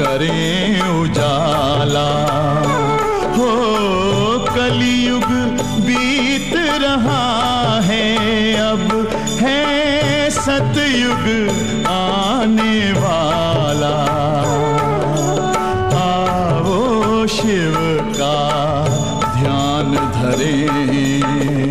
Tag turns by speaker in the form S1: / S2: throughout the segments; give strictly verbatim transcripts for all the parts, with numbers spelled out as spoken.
S1: करें उजाला। हो कलयुग बीत रहा है, अब है सतयुग आने वाला। आओ शिव का ध्यान धरें,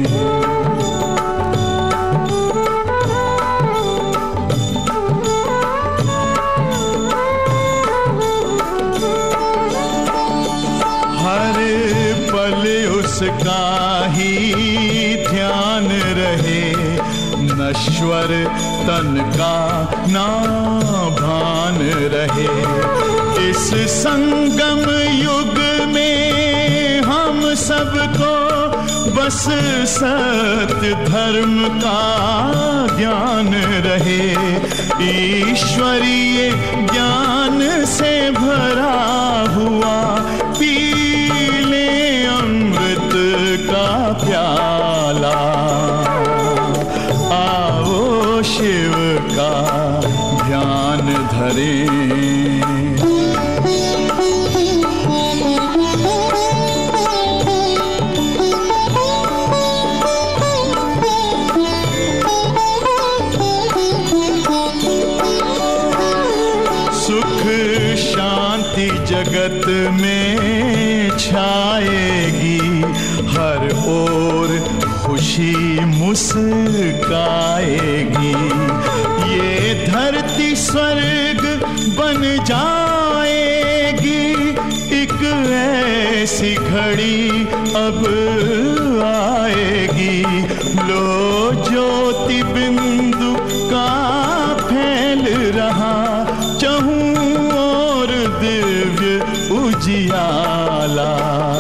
S1: उसका ही ध्यान रहे, नश्वर तन का ना भान रहे। इस संगम युग में हम सबको बस सत्य धर्म का ज्ञान रहे। ईश्वरीय ज्ञान से भरा हुआ पी का प्याला। आओ शिव का ध्यान धरें, सुख शांति जगत में छाएगी, हर ओर खुशी मुस्काएगी। ये धरती स्वर्ग बन जाएगी, एक ऐसी घड़ी अब आएगी। लो ज्योति बिंदु का फैल रहा, चहूं और दिव्य उजियाला।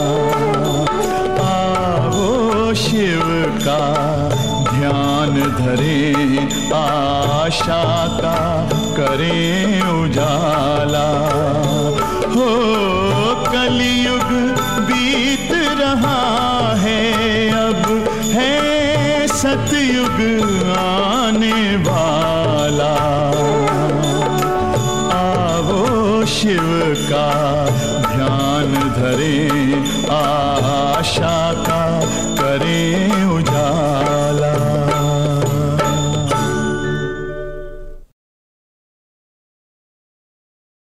S1: शिव का ध्यान धरें, आशा का करें उजाला। हो कलयुग बीत रहा है, अब है सतयुग आने वाला। आओ शिव का ध्यान धरें, आशा का करें